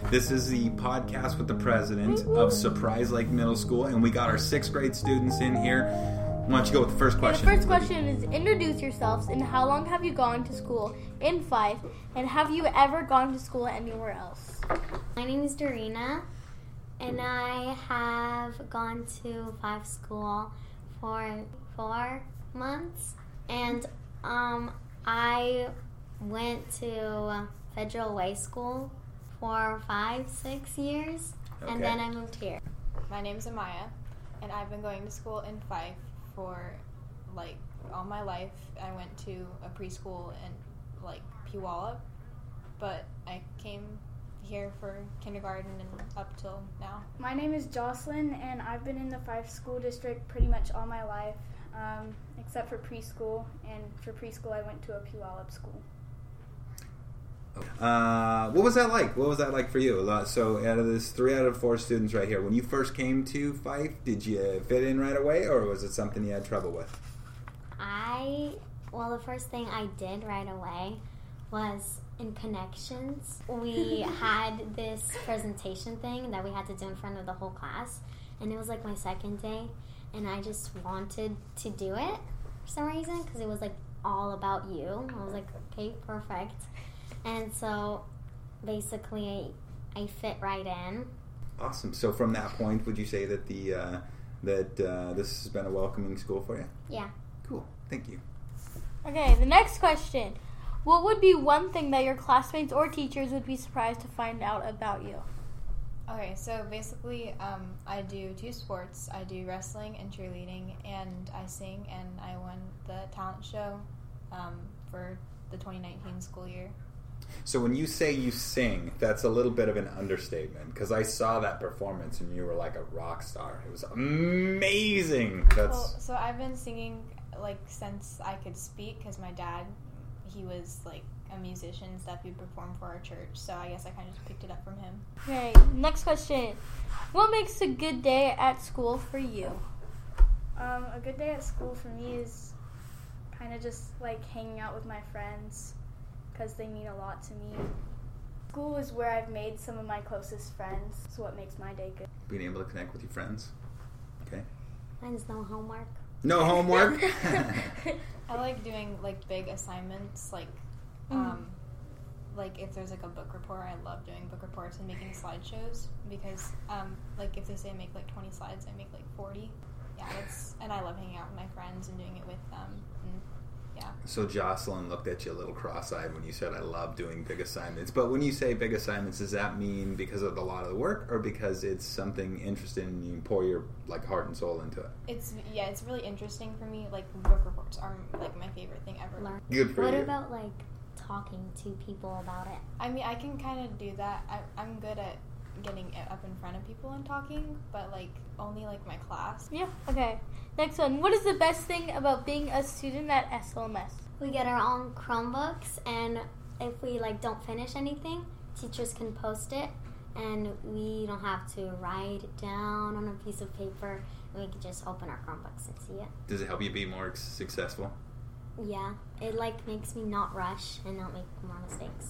This is the podcast with the president of Surprise Lake Middle School, and we got our 6th grade students in here. Why don't you go with the first question? The first question is, introduce yourselves, and how long have you gone to school in Fife, and have you ever gone to school anywhere else? My name is Dorina, and I have gone to Fife School for 4 months, and I went to Federal Way School for 5-6 years, and then I moved here. My name's Amaya, and I've been going to school in Fife for all my life. I went to a preschool in Puyallup, but I came here for kindergarten and up till now. My name is Jocelyn, and I've been in the Fife School District pretty much all my life, except for preschool. And for preschool, I went to a Puyallup school. What was that like? What was that like for you? So out of this 3 out of 4 students right here, when you first came to Fife, did you fit in right away, or was it something you had trouble with? The first thing I did right away was in Connections. We had this presentation thing that we had to do in front of the whole class, and it was my second day, and I just wanted to do it for some reason because it was all about you. I was okay, perfect. And so basically I fit right in. Awesome. So from that point, would you say that this has been a welcoming school for you? Yeah. Cool. Thank you. Okay, the next question. What would be one thing that your classmates or teachers would be surprised to find out about you? Okay, so basically I do 2 sports. I do wrestling and cheerleading, and I sing, and I won the talent show for the 2019 school year. So when you say you sing, that's a little bit of an understatement, because I saw that performance and you were like a rock star. It was amazing. So I've been singing since I could speak, because my dad, he was a musician and stuff. He performed for our church, so I guess I kind of just picked it up from him. Okay, next question. What makes a good day at school for you? A good day at school for me is kind of just hanging out with my friends, because they mean a lot to me. School is where I've made some of my closest friends, so what makes my day good. Being able to connect with your friends. Okay. Mine's no homework. No homework? I like doing big assignments, if there's a book report. I love doing book reports and making slideshows, because if they say make 20 slides, I make 40. Yeah, and I love hanging out with my friends and doing it with them. And yeah. So Jocelyn looked at you a little cross-eyed when you said, I love doing big assignments. But when you say big assignments, does that mean because of a lot of the work, or because it's something interesting and you pour your heart and soul into it? It's really interesting for me. Book reports are my favorite thing ever. Good for you. What about talking to people about it? I mean, I can kind of do that. I'm good at getting up in front of people and talking, but only my class. Yeah. Okay. Next one. What is the best thing about being a student at SLMS? We get our own Chromebooks, and if we don't finish anything, teachers can post it, and we don't have to write it down on a piece of paper, and we can just open our Chromebooks and see it. Does it help you be more successful? Yeah, it makes me not rush and not make more mistakes.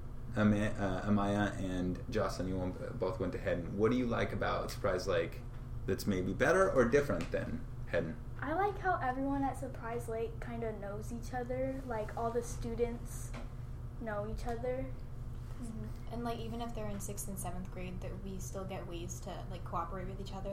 Amaya and Jocelyn, you both went to Hedden. What do you like about Surprise Lake that's maybe better or different than Hedden? I like how everyone at Surprise Lake kind of knows each other. All the students know each other. Mm-hmm. And even if they're in 6th and 7th grade, that we still get ways to cooperate with each other,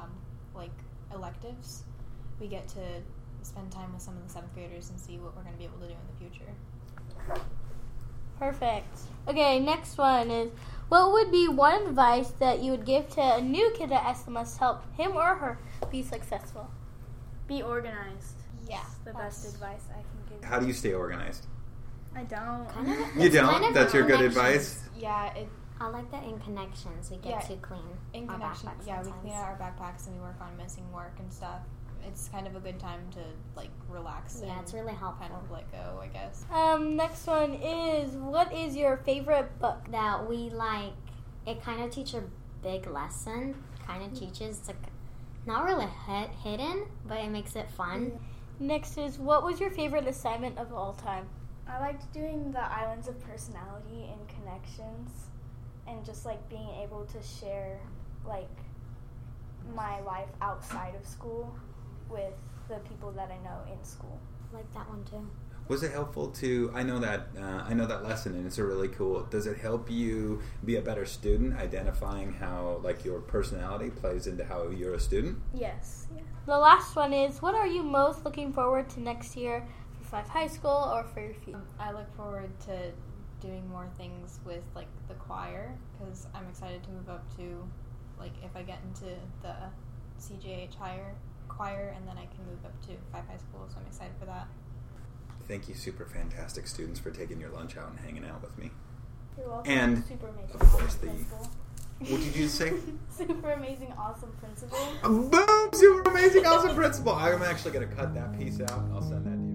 electives. We get to spend time with some of the 7th graders and see what we're going to be able to do in the future. Perfect. Okay, next one is, what would be one advice that you would give to a new kid at SLMS to help him or her be successful? Be organized. Yeah. That's the best advice I can give. How do you stay organized? I don't. You don't? That's your good advice? Yeah. I like that in Connections we get to clean our backpacks. Yeah, we clean out our backpacks and we work on missing work and stuff. It's kind of a good time to relax. Yeah, it's really helpful. Kind of let go, I guess. Next one is, what is your favorite book that we like? It kind of teaches a big lesson. Kind of teaches not really hidden, but it makes it fun. Next is, what was your favorite assignment of all time? I liked doing the Islands of Personality in Connections. and just like being able to share like my life outside of school with the people that I know in school. Like that one too. Was it helpful to? I know that lesson, and it's a really cool. Does it help you be a better student, identifying how like your personality plays into how you're a student? Yes. Yeah. The last one is, what are you most looking forward to next year for Five High School or for your future? I look forward to doing more things with like the choir, because I'm excited to move up to, like, if I get into the CJH higher choir, and then I can move up to Five High School, so I'm excited for that. Thank you, super fantastic students, for taking your lunch out and hanging out with me. You're welcome. And, super amazing, of course, awesome the- principal. What did you say? Super amazing, awesome principal. Boom! Super amazing, awesome principal. I'm actually going to cut that piece out, and I'll send that to you.